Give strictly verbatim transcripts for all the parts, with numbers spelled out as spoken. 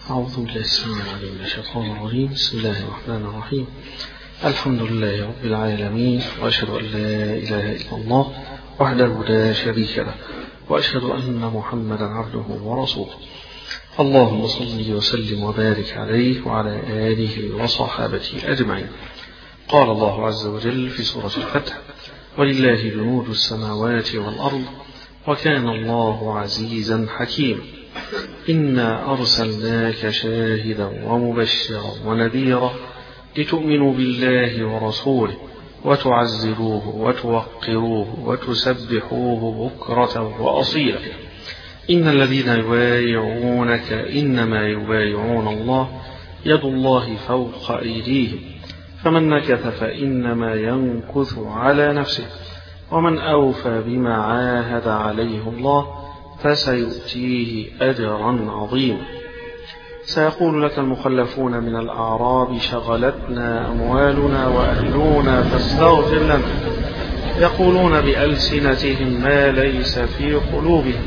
أعوذ بالله السميع العليم من الشيطان الرجيم. بسم الله الرحمن الرحيم. الحمد لله رب العالمين، وأشهد أن لا إله إلا الله وحده لا شريك له، وأشهد أن محمدا عبده ورسوله. اللهم صل وسلم وبارك عليه وعلى آله وصحابته أجمعين. قال الله عز وجل في سورة الفتح: ولله جنود السماوات والأرض وكان الله عزيزا حكيما. إنا أرسلناك شاهدا ومبشرا ونذيرا لتؤمنوا بالله ورسوله وتعزروه وتوقروه وتسبحوه بكرة وأصيلا. إن الذين يبايعونك إنما يبايعون الله يد الله فوق أيديهم، فمن نكث فإنما ينكث على نفسه، ومن أوفى بما عاهد عليه الله فسيؤتيه أجرا عظيما. سيقول لك المخلفون من الأعراب: شغلتنا أموالنا وأهلنا فاستغفر لنا. يقولون بألسنتهم ما ليس في قلوبهم.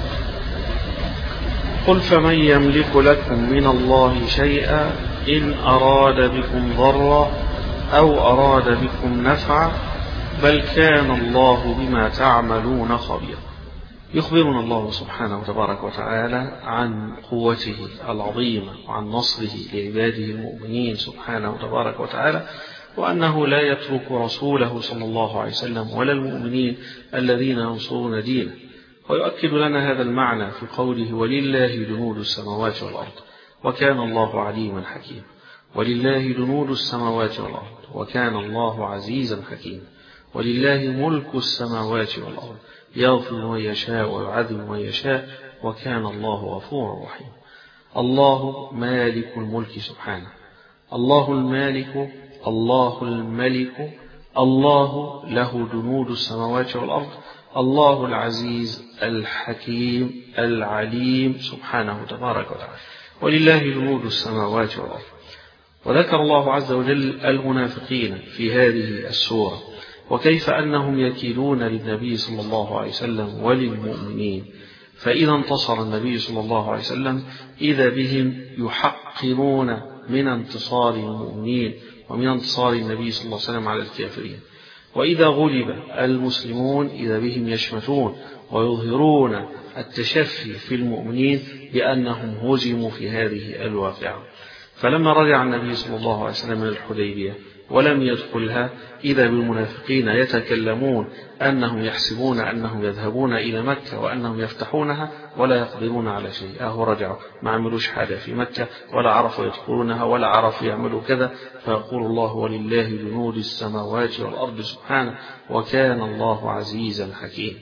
قل فمن يملك لكم من الله شيئا إن أراد بكم ضرا أو أراد بكم نفعا بل كان الله بما تعملون خبيرا. يخبرنا الله سبحانه وتبارك وتعالى عن قوته العظيمة وعن نصره لعباده المؤمنين سبحانه وتبارك وتعالى، وأنه لا يترك رسوله صلى الله عليه وسلم ولا المؤمنين الذين ينصرون دينه. ويؤكد لنا هذا المعنى في قوله: ولله جنود السماوات والأرض وكان الله عليما حكيما. ولله جنود السماوات والأرض وكان الله عزيزا حكيما. ولله ملك السماوات والأرض يغفر من يشاء ويعذب من يشاء وكان الله غفورا رحيما. الله مالك الملك سبحانه، الله المالك، الله الملك، الله له جنود السماوات والأرض، الله العزيز الحكيم العليم سبحانه تبارك وتعالى. ولله جنود السماوات والأرض. وذكر الله عز وجل المنافقين في هذه السورة، وكيف أنهم يكيلون للنبي صلى الله عليه وسلم وللمؤمنين، فإذا انتصر النبي صلى الله عليه وسلم إذا بهم يحقرون من انتصار المؤمنين ومن انتصار النبي صلى الله عليه وسلم على الكافرين. وإذا غلب المسلمون إذا بهم يشمتون ويظهرون التشفي في المؤمنين بأنهم هزموا في هذه الواقعة. فلما رجع النبي صلى الله عليه وسلم من الحديبية ولم يدخلها إذا بالمنافقين يتكلمون أنهم يحسبون أنهم يذهبون إلى مكة وأنهم يفتحونها ولا يقدرون على شيء. أهو رجعوا ما عملوش حاجة في مكة ولا عرفوا يدخلونها ولا عرفوا يعملوا كذا. فيقول الله: ولله جنود السماوات والأرض سبحانه وكان الله عزيزا حكيما.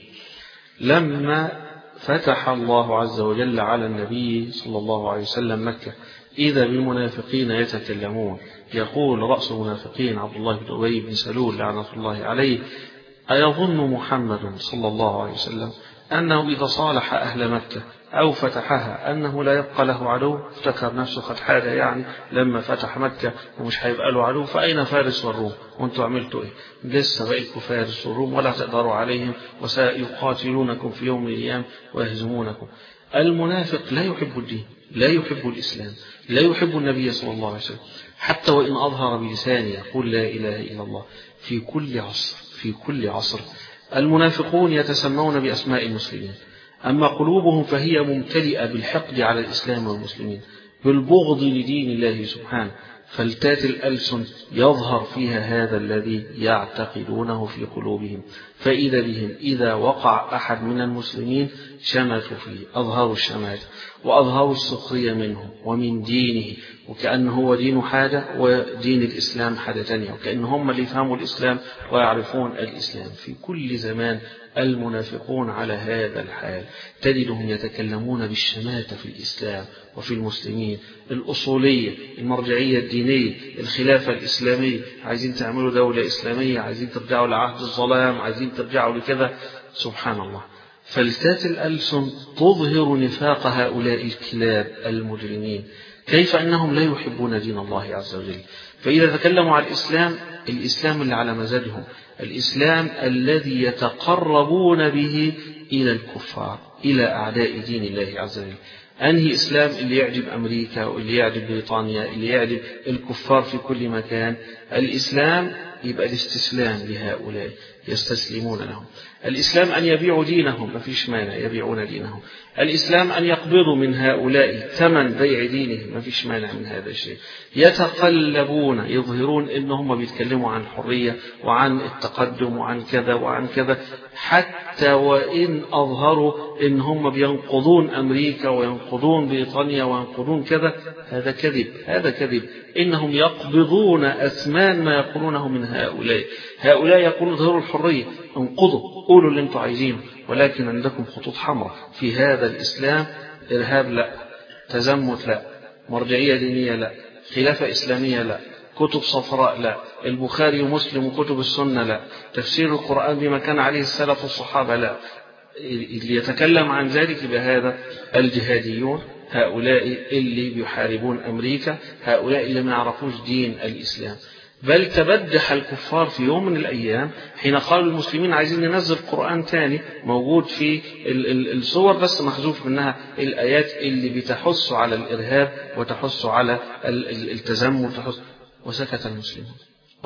لما فتح الله عز وجل على النبي صلى الله عليه وسلم مكة إذا بالمنافقين يتكلمون. يقول رأس المنافقين عبد الله بن أبي بن سلول لعنة الله عليه: أيظن محمد صلى الله عليه وسلم أنه إذا صالح أهل مكة أو فتحها أنه لا يبقى له عدو؟ افتكر نفسه قد حاجة يعني لما فتح مكة ومش هيبقى له عدو. فأين فارس والروم؟ وانتوا عملتوا إيه؟ لسه بقيتكم فارس والروم ولا تقدروا عليهم وسيقاتلونكم في يوم من الأيام ويهزمونكم. المنافق لا يحب الدين، لا يحب الإسلام، لا يحب النبي صلى الله عليه وسلم، حتى وإن أظهر بلسانه يقول لا إله إلا الله. في كل عصر في كل عصر المنافقون يتسمون بأسماء المسلمين، أما قلوبهم فهي ممتلئة بالحقد على الإسلام والمسلمين، بالبغض لدين الله سبحانه. فلتات الألسن يظهر فيها هذا الذي يعتقدونه في قلوبهم. فإذا بهم إذا وقع أحد من المسلمين شمتوا فيه، أظهروا الشمات وأظهروا السخرية منه ومن دينه، وكأنه هو دين حاجة ودين الإسلام حاجة تانية، وكأن هم اللي يفهموا الإسلام ويعرفون الإسلام. في كل زمان المنافقون على هذا الحال، تجدهم يتكلمون بالشماتة في الإسلام وفي المسلمين، الأصولية، المرجعية الدينية، الخلافة الإسلامية، عايزين تعملوا دولة إسلامية، عايزين ترجعوا لعهد الظلام، عايزين ترجعوا لكذا. سبحان الله. فلتات الألسن تظهر نفاق هؤلاء الكلاب المجرمين، كيف أنهم لا يحبون دين الله عز وجل. فإذا تكلموا عن الإسلام، الإسلام اللي على مزاجهم، الإسلام الذي يتقربون به إلى الكفار، إلى أعداء دين الله عز وجل، أنهي إسلام اللي يعجب أمريكا واللي يعجب بريطانيا اللي يعجب الكفار في كل مكان؟ الإسلام يبقى الاستسلام لهؤلاء، يستسلمون لهم. الإسلام أن يبيعوا دينهم، ما فيش مانع يبيعون دينهم. الإسلام أن يقبضوا من هؤلاء ثمن بيع دينهم، ما فيش مانع من هذا الشيء. يتقلبون يظهرون إنهم بيتكلموا عن الحرية وعن التقدم وعن كذا وعن كذا، حتى وإن أظهروا إن هم بينقضون أمريكا وينقضون بريطانيا وينقضون كذا، هذا كذب، هذا كذب. إنهم يقبضون أثمان ما يقولونه من هؤلاء. هؤلاء يقولون ظهروا الحرية، انقضوا، قولوا اللي انتم عايزينه، ولكن عندكم خطوط حمراء في هذا الإسلام. إرهاب لا، تزمت لا، مرجعية دينية لا، خلافة إسلامية لا، كتب صفراء لا، البخاري ومسلم وكتب السنة لا، تفسير القرآن بما كان عليه السلف والصحابة لا. اللي يتكلم عن ذلك بهذا الجهاديون، هؤلاء اللي بيحاربون أمريكا، هؤلاء اللي ما يعرفوش دين الإسلام. بل تبدح الكفار في يوم من الأيام حين قالوا المسلمين عايزين ننزل قرآن تاني موجود في الصور بس محذوف منها الآيات اللي بتحث على الإرهاب وتحث على التزمت، وسكت المسلمون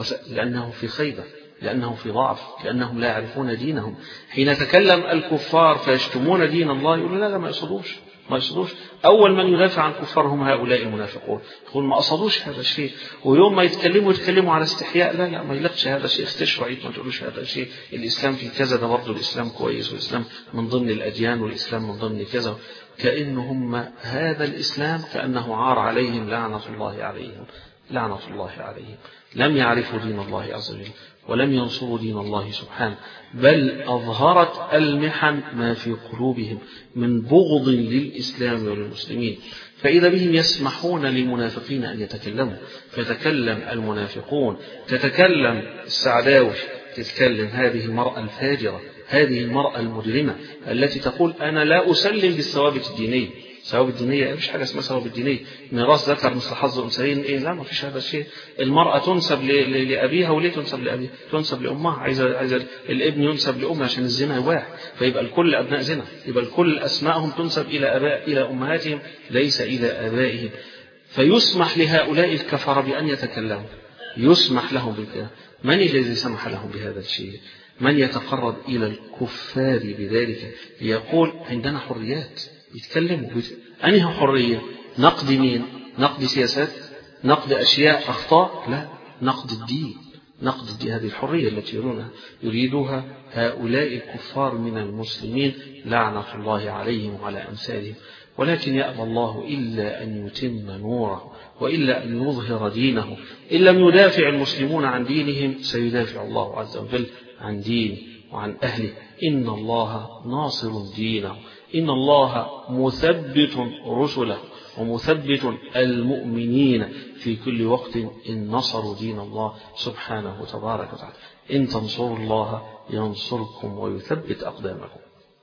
لأنه في خيبة، لأنهم في ضعف، لأنهم لا يعرفون دينهم. حين تكلم الكفار فيشتمون دين الله يقولون لا لا ما يقصدوش، ما يقصدوش. أول من يدافع عن كفار هم هؤلاء المنافقون، يقول ما قصدوش هذا الشيء. ويوم ما يتكلموا يتكلموا على استحياء، لا لا ما يلقش هذا الشيء، استشفوا عيد ما تقولوش هذا الشيء. الإسلام في كذا، ده برضه الإسلام كويس، والإسلام من ضمن الأديان، والإسلام من ضمن كذا. كأنهم هذا الإسلام كأنه عار عليهم، لعنة الله عليهم، لعنة الله عليهم. لم يعرفوا دين الله عز وجل ولم ينصروا دين الله سبحانه، بل أظهرت المحن ما في قلوبهم من بغض للإسلام وللمسلمين. فإذا بهم يسمحون للمنافقين أن يتكلموا، فتكلم المنافقون، تتكلم السعداوي، تتكلم هذه المرأة الفاجرة، هذه المرأة المجرمة التي تقول أنا لا أسلم بالثوابت الدينية. ثوابت الدينية مش حاجة اسمها ثوابت الدينية، ميراث ذكر مثل حظ الأنثيين، إيه لا ما فيش هذا الشيء. المرأة تنسب لأبيها، وليه تنسب لأبيها؟ تنسب لأمها. عايزة عايزة الابن ينسب لأمه عشان الزنا يباح، فيبقى الكل أبناء زنا، يبقى الكل أسماءهم تنسب إلى أباء إلى أمهاتهم ليس إلى آبائهم. فيسمح لهؤلاء الكفر بأن يتكلموا، يسمح لهم بالكلام. من الذي سمح لهم بهذا الشيء؟ من يتقرب إلى الكفار بذلك ليقول عندنا حريات، يتكلموا. أنهي حرية؟ نقد مين؟ نقد سياسات؟ نقد أشياء أخطاء؟ لا، نقد الدين، نقد الدين. هذه الحرية التي يرونها يريدها هؤلاء الكفار من المسلمين، لعنة الله عليهم وعلى أمثالهم. ولكن يأبى الله إلا أن يتم نوره، وإلا أن يظهر دينه. إن لم يدافع المسلمون عن دينهم سيدافع الله عز وجل عن دينه وعن أهله. إن الله ناصر دينه، إن الله مثبت رسله ومثبت المؤمنين في كل وقت إن نصروا دين الله سبحانه وتبارك وتعالى. إن تنصروا الله ينصركم ويثبت أقدامكم.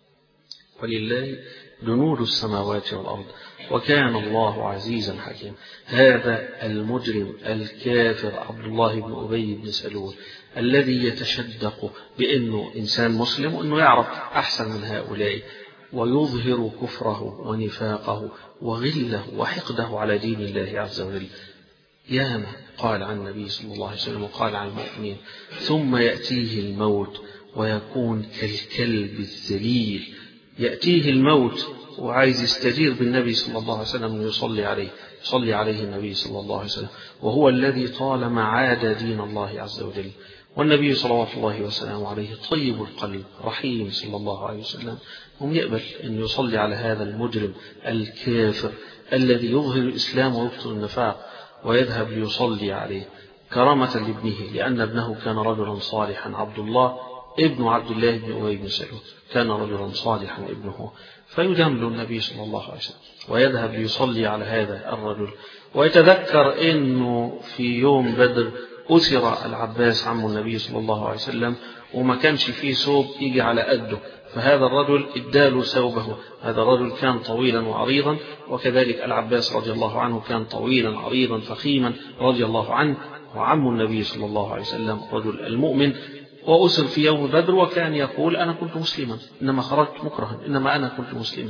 ولله جنود السماوات والأرض وكان الله عزيزا حكيما. هذا المجرم الكافر عبد الله بن أبي بن سلول الذي يتشدق بأنه إنسان مسلم وأنه يعرف أحسن من هؤلاء، ويظهر كفره ونفاقه وغله وحقده على دين الله عز وجل. ياما قال عن النبي صلى الله عليه وسلم وقال عن المؤمنين ثم يأتيه الموت ويكون كالكلب الذليل. يأتيه الموت وعايز يستجير بالنبي صلى الله عليه وسلم ويصلي عليه، يصلي عليه النبي صلى الله عليه وسلم، وهو الذي طالما عاد دين الله عز وجل. والنبي صلى الله وسلم عليه طيب القلب رحيم صلى الله عليه وسلم، هم يقبل أن يصلي على هذا المجرم الكافر الذي يظهر الإسلام ويبطل النفاق، ويذهب ليصلي عليه كرامة لابنه، لأن ابنه كان رجلا صالحا. عبد الله ابن عبد الله بن أبي بن سلول كان رجلا صالحا ابنه، فيجامل النبي صلى الله عليه وسلم ويذهب ليصلي على هذا الرجل. ويتذكر أنه في يوم بدر أسر العباس عم النبي صلى الله عليه وسلم، وما كانش فيه ثوب يجي على قده، فهذا الرجل اداله ثوبه. هذا الرجل كان طويلا وعريضا، وكذلك العباس رضي الله عنه كان طويلا عريضا فخيما رضي الله عنه، وعم النبي صلى الله عليه وسلم رجل المؤمن. وأسر في يوم بدر وكان يقول أنا كنت مسلما، إنما خرجت مكرها، إنما أنا كنت مسلما.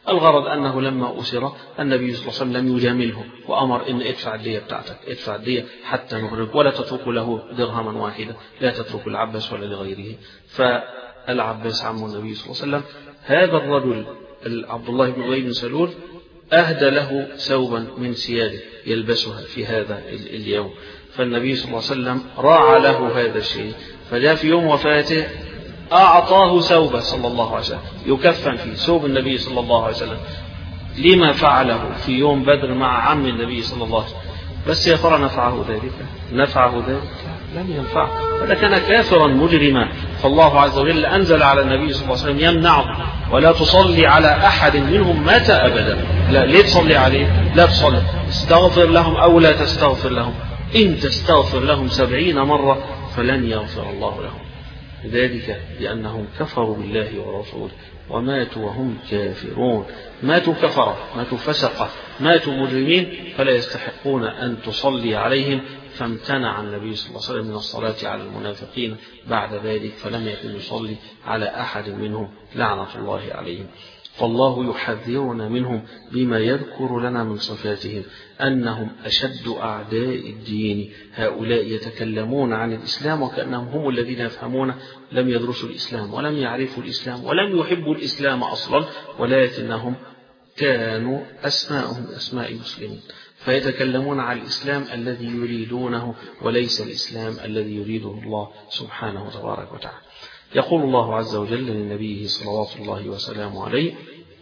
الغرض أنه لما أسر النبي صلى الله عليه وسلم لم يجامله وأمر إن ادفع الدية بتاعتك، ادفع الدية حتى نخرج، ولا تترك له درهما واحدا، لا تترك العباس ولا لغيره. فالعباس عم النبي صلى الله عليه وسلم هذا الرجل عبد الله بن أبي بن سلول أهدى له ثوبا من ثيابه يلبسها في هذا اليوم، فالنبي صلى الله عليه وسلم راعى له هذا الشيء، فجاء في يوم وفاته أعطاه ثوبه صلى الله عليه وسلم يكفن فيه، ثوب النبي صلى الله عليه وسلم، لما فعله في يوم بدر مع عم النبي صلى الله عليه وسلم. بس يا ترى نفعه ذلك؟ نفعه ذلك؟ لم ينفعه، هذا كان كافرا مجرما. فالله عز وجل أنزل على النبي صلى الله عليه وسلم يمنعه، ولا تصلي على أحد منهم مات أبدا. لا، ليه تصلي عليه؟ لا تصلي، استغفر لهم أو لا تستغفر لهم، إن تستغفر لهم سبعين مرة فلن يغفر الله لهم، ذلك بأنهم كفروا بالله ورسوله وماتوا وهم كافرون، ماتوا كفرة، ماتوا فسقة، ماتوا مجرمين، فلا يستحقون أن تصلي عليهم. فامتنع النبي صلى الله عليه وسلم من الصلاة على المنافقين بعد ذلك، فلم يكن يصلي على أحد منهم لعنة الله عليهم. فالله يحذرنا منهم بما يذكر لنا من صفاتهم أنهم أشد أعداء الدين. هؤلاء يتكلمون عن الإسلام وكأنهم هم الذين يفهمون، لم يدرسوا الإسلام ولم يعرفوا الإسلام ولم يحبوا الإسلام أصلا، ولكنهم كانوا أسماءهم أسماء المسلمين، فيتكلمون عن الإسلام الذي يريدونه وليس الإسلام الذي يريده الله سبحانه وتبارك وتعالى. يقول الله عز وجل لنبيه صلوات الله وسلامه عليه: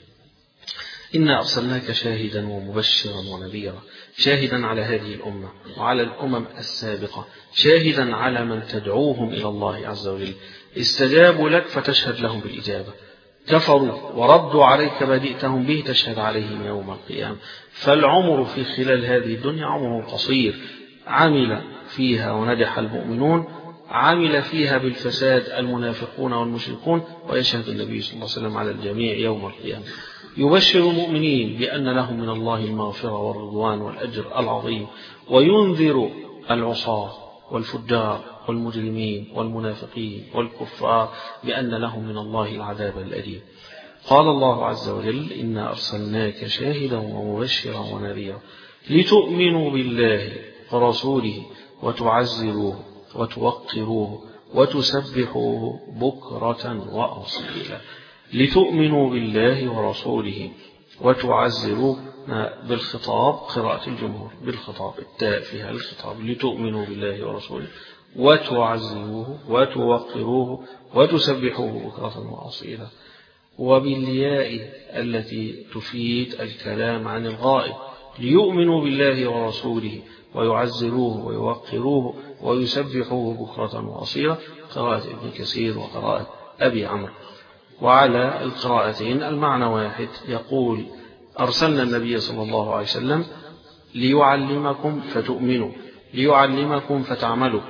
إنا أرسلناك شاهدا ومبشرا ونذيرا، شاهدا على هذه الأمة وعلى الأمم السابقة، شاهدا على من تدعوهم إلى الله عز وجل، استجابوا لك فتشهد لهم بالإجابة، كفروا وردوا عليك ما جئتهم به تشهد عليهم يوم القيامة. فالعمر في خلال هذه الدنيا عمر قصير، عمل فيها ونجح المؤمنون، عمل فيها بالفساد المنافقون والمشركون، ويشهد النبي صلى الله عليه وسلم على الجميع يوم القيامة. يبشر المؤمنين بأن لهم من الله المغفرة والرضوان والأجر العظيم، وينذر العصاة والفجار والمجرمين والمنافقين والكفار بأن لهم من الله العذاب الأليم. قال الله عز وجل: إنا أرسلناك شاهدا ومبشرا ونذيرا لتؤمنوا بالله ورسوله وتعزروه وتوقروه وتسبحوه بكرة وأصيلا. لتؤمنوا بالله ورسوله وتعزروه بالخطاب، قراءة الجمهور بالخطاب، التاء فيها الخطاب، لتؤمنوا بالله ورسوله وتعزروه وتوقروه وتسبحوه بكرة وأصيلا، وبالياء التي تفيد الكلام عن الغائب، ليؤمنوا بالله ورسوله ويعزروه ويوقروه ويسبحوه بكرة وأصيلا، قراءة ابن كثير وقراءة أبي عمرو. وعلى القراءتين المعنى واحد، يقول: أرسلنا النبي صلى الله عليه وسلم ليعلمكم فتؤمنوا، ليعلمكم فتعملوا،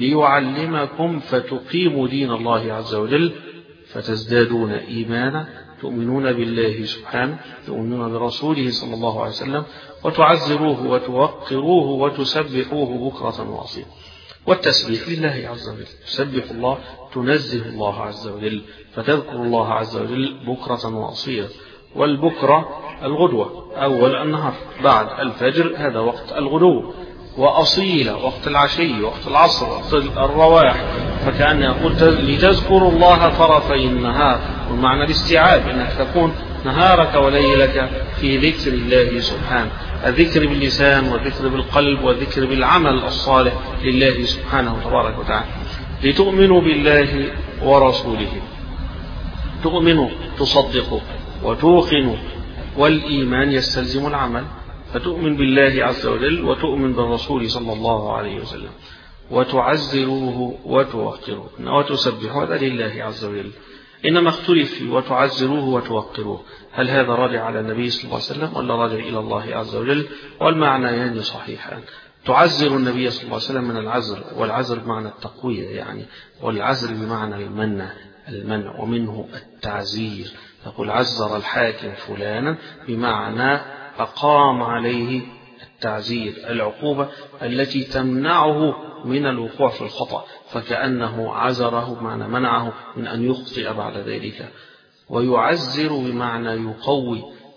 ليعلمكم فتقيموا دين الله عز وجل فتزدادون إيمانا، تؤمنون بالله سبحانه، تؤمنون برسوله صلى الله عليه وسلم، وتعزروه وتوقروه وتسبحوه بكرة وأصيلا. والتسبيح لله عز وجل، تسبح الله، تنزه الله عز وجل، فتذكر الله عز وجل بكرة وأصيلا. والبكرة الغدوة، أول النهار بعد الفجر، هذا وقت الغدو، وأصيلا وقت العشي، وقت العصر، وقت الرواح. فكأن يقول: لتذكروا الله طرفي النهار، والمعنى الاستيعاب، أنك تكون نهارك وليلك في ذكر الله سبحانه، الذكر باللسان والذكر بالقلب والذكر بالعمل الصالح لله سبحانه وتبارك وتعالى. لتؤمنوا بالله ورسوله، تؤمنوا تصدقوا وتوقنوا، والإيمان يستلزم العمل، فتؤمن بالله عز وجل وتؤمن بالرسول صلى الله عليه وسلم، وتعزروه وتوقروه وتسبحوا، هذا لله عز وجل. إنما اختلف في وتعزروه وتوقروه، هل هذا راجع على النبي صلى الله عليه وسلم ولا راجع إلى الله عز وجل؟ والمعنيان صحيحان. تعزر النبي صلى الله عليه وسلم من العزر، والعزر بمعنى التقوية يعني، والعزر بمعنى المنع المنع ومنه التعزير. تقول: عزر الحاكم فلانا، بمعنى أقام عليه التعزير، العقوبة التي تمنعه من الوقوع في الخطأ، فكأنه عزره بمعنى منعه من أن يخطئ بعد ذلك. ويعزر بمعنى يقوي،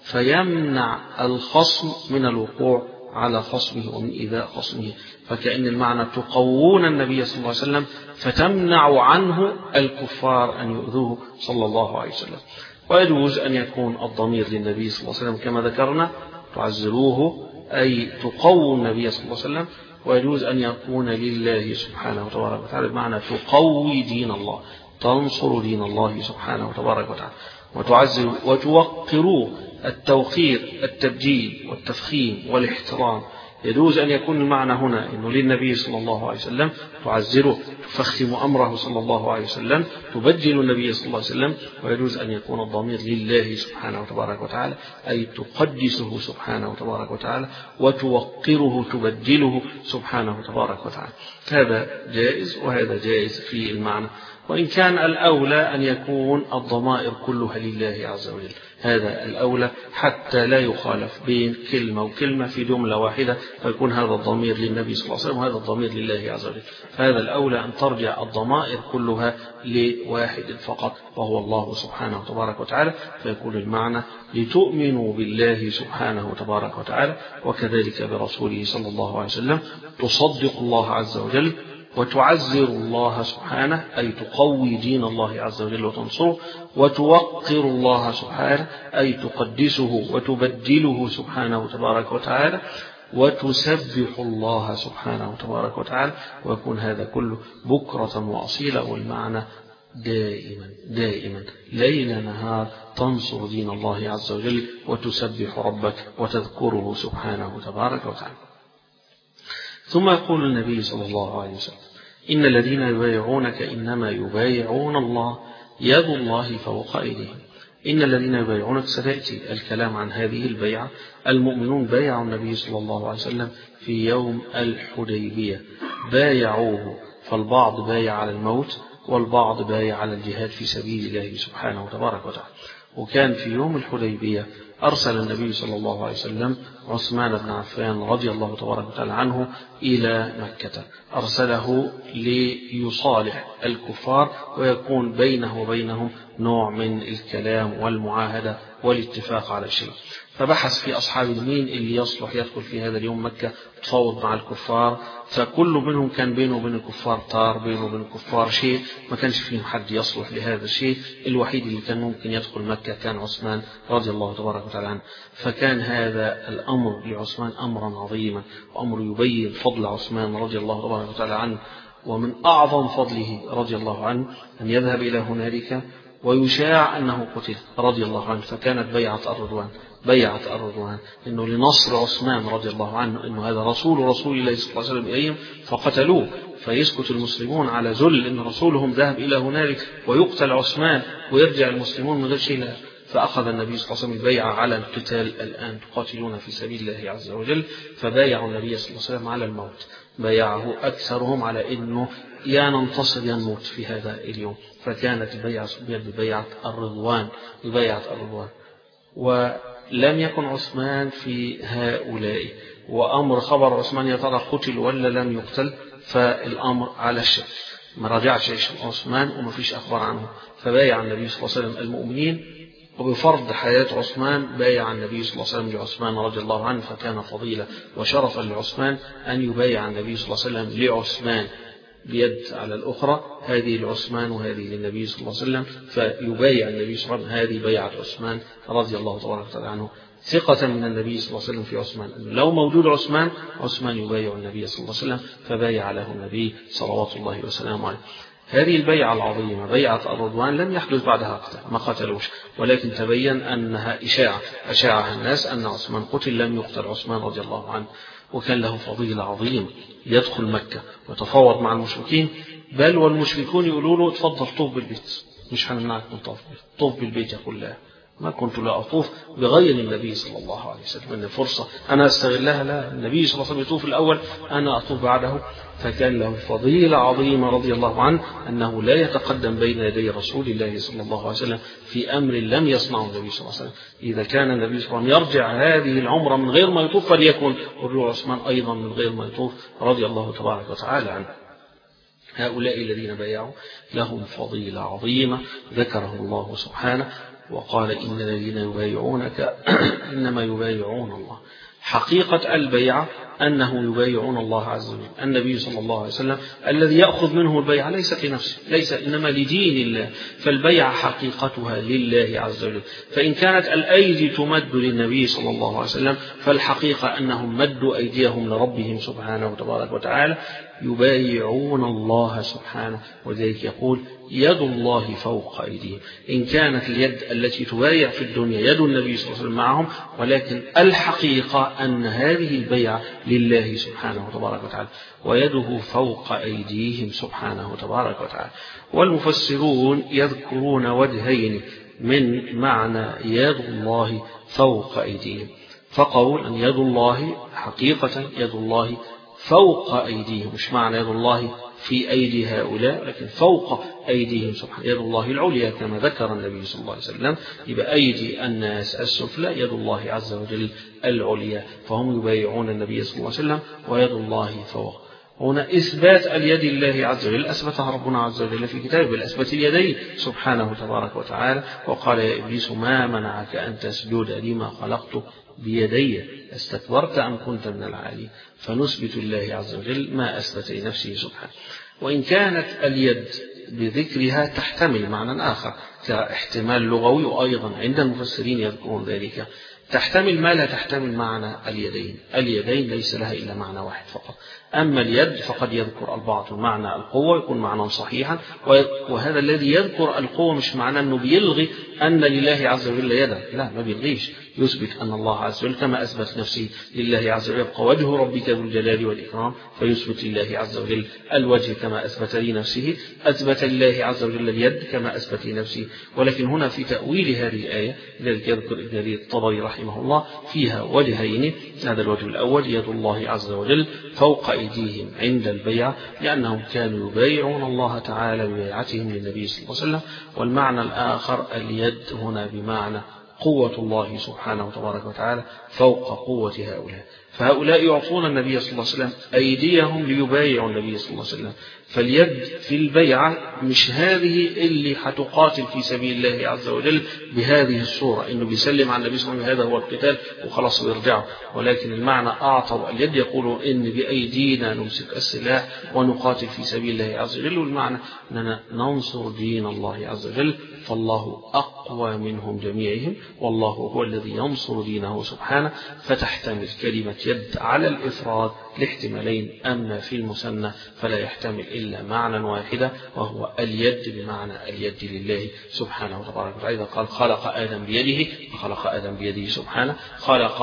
فيمنع الخصم من الوقوع على خصمه ومن إيذاء خصمه. فكأن المعنى تقوون النبي صلى الله عليه وسلم فتمنع عنه الكفار أن يؤذوه صلى الله عليه وسلم. ويجوز أن يكون الضمير للنبي صلى الله عليه وسلم كما ذكرنا تعزروه أي تقووا النبي صلى الله عليه وسلم، ويجوز أن يكون لله سبحانه وتبارك وتعالى بمعنى تقوي دين الله، تنصر دين الله سبحانه وتبارك وتعالى، وتعزروا وتوقروا. التوقير التبجيل والتفخيم والاحترام. يجوز أن يكون المعنى هنا إنه للنبي صلى الله عليه وسلم تعزره، تفخم أمره صلى الله عليه وسلم، تبجل النبي صلى الله عليه وسلم. ويجوز أن يكون الضمير لله سبحانه وتبارك وتعالى أي تقدسه سبحانه وتبارك وتعالى، وتوقره تبجله سبحانه وتبارك وتعالى. هذا جائز وهذا جائز في المعنى، وإن كان الأولى أن يكون الضمائر كلها لله عز وجل، هذا الأولى حتى لا يخالف بين كلمة وكلمة في جملة واحدة، فيكون هذا الضمير للنبي صلى الله عليه وسلم وهذا الضمير لله عز وجل. فهذا الأولى أن ترجع الضمائر كلها لواحد فقط وهو الله سبحانه وتبارك وتعالى، فيكون المعنى لتؤمنوا بالله سبحانه وتبارك وتعالى وكذلك برسوله صلى الله عليه وسلم، تصدق الله عز وجل وتعزر الله سبحانه أي تقوي دين الله عز وجل وتنصره، وتوقر الله سبحانه أي تقدسه وتبدله سبحانه تبارك وتعالى، وتسبح الله سبحانه تبارك وتعالى. ويكون هذا كله بكرة وأصيلا، والمعنى دائما دائما ليل نهار تنصر دين الله عز وجل وتسبح ربك وتذكره سبحانه تبارك وتعالى. ثم يقول النبي صلى الله عليه وسلم: إن الذين يبايعونك إنما يبايعون الله يد الله فوق أيديهم. إن الذين يبايعونك، سيأتي الكلام عن هذه البيعة. المؤمنون بايعوا النبي صلى الله عليه وسلم في يوم الحديبية، بايعوه، فالبعض بايع على الموت والبعض بايع على الجهاد في سبيل الله سبحانه وتبارك وتعالى. وكان في يوم الحديبية أرسل النبي صلى الله عليه وسلم عثمان بن عفان رضي الله تبارك وتعالى عنه إلى مكة، أرسله ليصالح الكفار ويكون بينه وبينهم نوع من الكلام والمعاهدة والاتفاق على شيء. فبحث في أصحاب اليمين اللي يصلح يدخل في هذا اليوم مكة تفاوض مع الكفار، فكل منهم كان بينه وبين الكفار طار، بينه وبين الكفار شيء، ما كانش فيهم حد يصلح لهذا الشيء. الوحيد اللي كان ممكن يدخل مكة كان عثمان رضي الله تبارك وتعالى عنه. فكان هذا الأمر لعثمان أمرا عظيما، وأمر يبين فضل عثمان رضي الله تبارك وتعالى عنه. ومن أعظم فضله رضي الله عنه أن يذهب إلى هنالك ويشاع أنه قتل رضي الله عنه. فكانت بيعة الرضوان بيعة الرضوان إنه لنصر عثمان رضي الله عنه، إنه هذا رسول رسول الله صلى الله عليه وسلم إليهم فقتلوه، فيسكت المسلمون على ذل إن رسولهم ذهب إلى هنالك ويقتل عثمان ويرجع المسلمون من غير شيء. فأخذ النبي صلى الله عليه وسلم البيعة على القتال، الآن تقاتلون في سبيل الله عز وجل. فبايعوا النبي صلى الله عليه وسلم على الموت، بايعه أكثرهم على إنه يا ننتصر يا نموت في هذا اليوم. فكانت البيعة ببيعة الرضوان، ببيعة الرضوان. ولم يكن عثمان في هؤلاء، وأمر خبر عثمان يا ترى قتل ولا لم يقتل، فالأمر على الشك، ما رجعش عثمان وما فيش أخبار عنه. فبايع النبي صلى الله عليه وسلم المؤمنين، وبفرض حياة عثمان بايع النبي صلى الله عليه وسلم لعثمان رضي الله عنه. فكان فضيلة وشرفا لعثمان أن يبايع النبي صلى الله عليه وسلم لعثمان بيد على الأخرى، هذه لعثمان وهذه للنبي صلى الله عليه وسلم. فيبايع النبي صلى الله عليه وسلم، هذه بيعة عثمان رضي الله تبارك وتعالى عنه، ثقة من النبي صلى الله عليه وسلم في عثمان، لو موجود عثمان عثمان يبايع النبي صلى الله عليه وسلم، فبايع له النبي صلوات الله وسلامه عليه. هذه البيعة العظيمة بيعة الرضوان لم يحدث بعدها قتل، ما قتلوش، ولكن تبين أنها إشاعة أشاعها الناس أن عثمان قتل، لم يقتل عثمان رضي الله عنه. وكان له فضيلة عظيمة، يدخل مكة ويتفاوض مع المشركين، بل والمشركون يقولوا له تفضل طوف بالبيت، مش هنمنعك من طوف بالبيت، طوف بالبيت كلها، ما كنت لا أطوف بغير النبي صلى الله عليه وسلم، أن فرصة أنا أستغلها، لا، النبي صلى الله عليه وسلم يطوف الأول أنا أطوف بعده. فكان له فضيلة عظيمة رضي الله عنه أنه لا يتقدم بين يدي رسول الله صلى الله عليه وسلم في أمر لم يصنعه النبي صلى الله عليه وسلم. إذا كان النبي صلى الله عليه وسلم يرجع هذه العمرة من غير ما يطوف، فليكن رجوع عثمان أيضا من غير ما يطوف رضي الله تبارك وتعالى عنه. هؤلاء الذين بايعوا لهم فضيلة عظيمة ذكره الله سبحانه، وقال إن الذين يبايعونك إنما يبايعون الله. حقيقة البيعة أنه يبايعون الله عز وجل. النبي صلى الله عليه وسلم الذي يأخذ منه البيعة ليست لنفسه، ليس إنما لدين الله، فالبيعة حقيقتها لله عز وجل. فإن كانت الأيدي تمد للنبي صلى الله عليه وسلم فالحقيقة أنهم مدوا أيديهم لربهم سبحانه وتبارك وتعالى، يبايعون الله سبحانه. وذلك يقول يد الله فوق أيديهم. إن كانت اليد التي تبايع في الدنيا يد النبي صلى الله عليه وسلم معهم، ولكن الحقيقة أن هذه البيعة لله سبحانه وتبارك وتعالى، ويده فوق أيديهم سبحانه وتبارك وتعالى. والمفسرون يذكرون وجهين من معنى يد الله فوق أيديهم، فقول أن يد الله حقيقة يد الله فوق أيديهم، مش معنى يد الله في أيدي هؤلاء، لكن فوق أيديهم سبحانه، يد الله العليا كما ذكر النبي صلى الله عليه وسلم. يبقى أيدي الناس السفلى، يد الله عز وجل العليا، فهم يبايعون النبي صلى الله عليه وسلم ويد الله فوق. هنا إثبات اليد الله عز وجل أثبتها ربنا عز وجل في كتابه بالأثبات اليدين سبحانه تبارك وتعالى. وقال يا إبليس ما منعك أن تسجد لما خلقت بيدي استكبرت أم كنت من العالين. فنثبت الله عز وجل ما أثبت لنفسه سبحانه. وإن كانت اليد بذكرها تحتمل معنى آخر كاحتمال لغوي، وأيضا عند المفسرين يذكرون ذلك، تحتمل ما لا تحتمل معنى اليدين. اليدين ليس لها إلا معنى واحد فقط. أما اليد فقد يذكر البعض معنى القوة، يكون معنى صحيحا، وهذا الذي يذكر القوة مش معناه أنه بيلغي أن لله عز وجل يدا، لا ما بيلغيش، يثبت أن الله عز وجل كما أثبت نفسه لله عز وجل، يبقى وجه ربك ذو الجلال والإكرام، فيثبت لله عز وجل الوجه كما أثبت لنفسه، أثبت لله عز وجل اليد كما أثبت لنفسه. ولكن هنا في تأويل هذه الآية الذي يذكر ابن جرير الطبري رحمه الله فيها وجهين. هذا الوجه الأول يد الله عز وجل فوق أيديهم عند البيع، لأنهم كانوا يبايعون الله تعالى ببيعتهم للنبي صلى الله عليه وسلم. والمعنى الآخر اليد هنا بمعنى قوة الله سبحانه وتبارك وتعالى فوق قوة هؤلاء. فهؤلاء يعطون النبي صلى الله عليه وسلم أيديهم ليبايعوا النبي صلى الله عليه وسلم. فاليد في البيعة مش هذه اللي هتقاتل في سبيل الله عز وجل بهذه الصورة، إنه بيسلم على النبي صلى الله عليه وسلم هذا هو القتال وخلاص ويرجعوا، ولكن المعنى أعطوا اليد، يقولون إن بأيدينا نمسك السلاح ونقاتل في سبيل الله عز وجل، والمعنى أننا ننصر دين الله عز وجل، فالله أقوى منهم جميعهم، والله هو الذي ينصر دينه سبحانه. فتحتمل كلمة يد على الإفراد لاحتمالين، أما في المثنى فلا يحتمل إلا معنى واحدا، وهو اليد بمعنى اليد لله سبحانه وتعالى. فإذا قال خلق آدم بيده فخلق آدم بيده سبحانه، خلق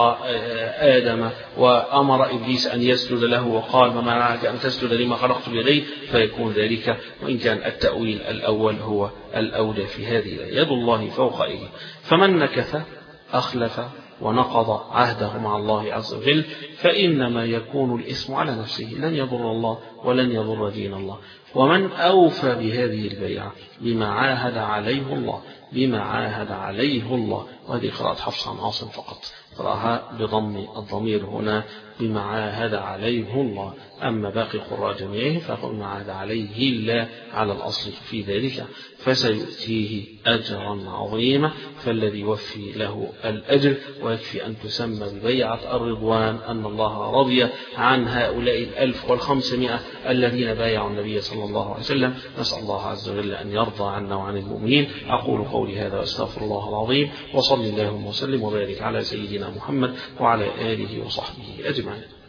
آدم وأمر إبليس أن يسجد له وقال ما منعك أن تسجد لما خلقت بيدي، فيكون ذلك. وإن كان التأويل الأول هو الأولى في هذه يد الله فوق أيديه. فمن نكث أخلف ونقض عهده مع الله عز وجل فإنما يكون الإثم على نفسه، لن يضر الله ولن يضر دين الله. ومن أوفى بهذه البيعة بما عاهد عليه الله، بما عاهد عليه الله، وهذه قراءة حفص عن عاصم فقط، قراءها بضم الضمير هنا بما عاهد عليه الله. أما باقي القراء جميعهم فقل ما عاهد عليه الله على الأصل في ذلك، فسيؤتيه أجرا عظيما. فالذي يوفي له الأجر، ويكفي أن تسمى ببيعة الرضوان أن الله رضي عن هؤلاء الألف والخمسمائة الذين بايعوا النبي صلى الله عليه وسلم. نسأل الله عز وجل أن يرضى عنا وعن المؤمنين. أقول قولي هذا وأستغفر الله العظيم، وصلي اللهم وسلم وبارك على سيدنا محمد وعلى آله وصحبه أجمعين.